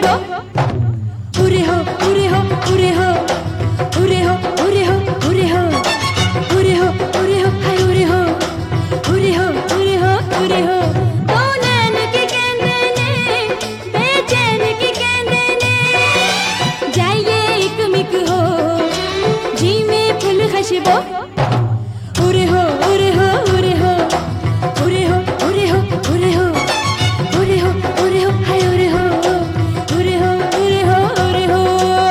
हो उरे हो उरे हो उरे हो उरे हो उरे हो उरे हो उरे हो उरे हो हाय उरे हो उरे हो उरे हो उरे हो तो नैन के कहने ने बेचैन के कहने ने जाइए एक मिक हो जी में फुल खशबो उरे हो उरे हो उरे हो उरे हो उरे हो उरे हो उरे हो उरे हो हाय उरे हो उरे हो उरे हो उरे हो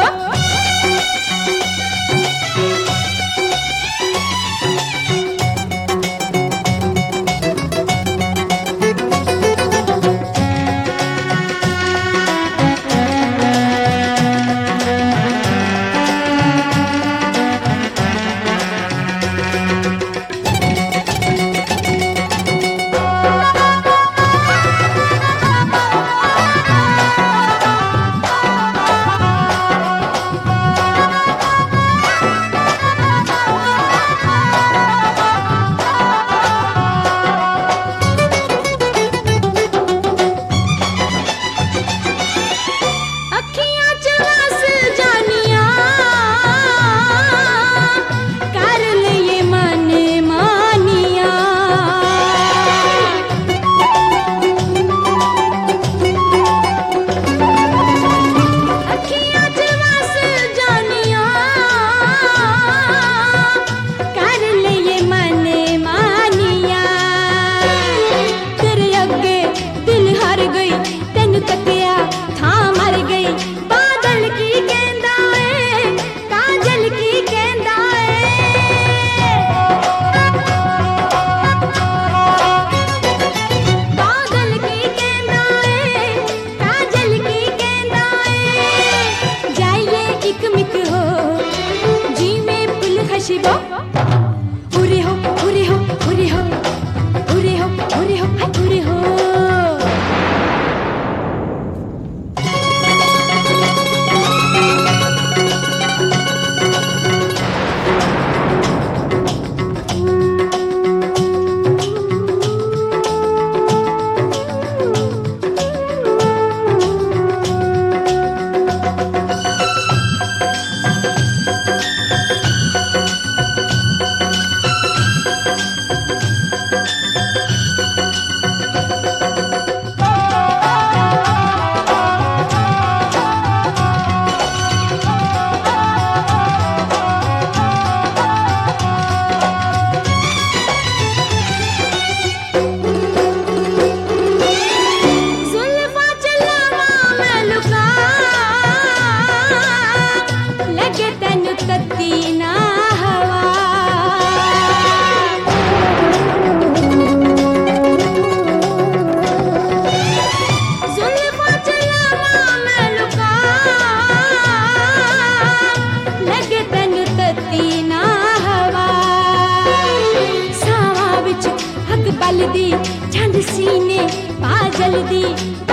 उरे हो उरे हो उरे हो उरे हो उरे हो हाय उरे हो दी झंड सीने पा जल्दी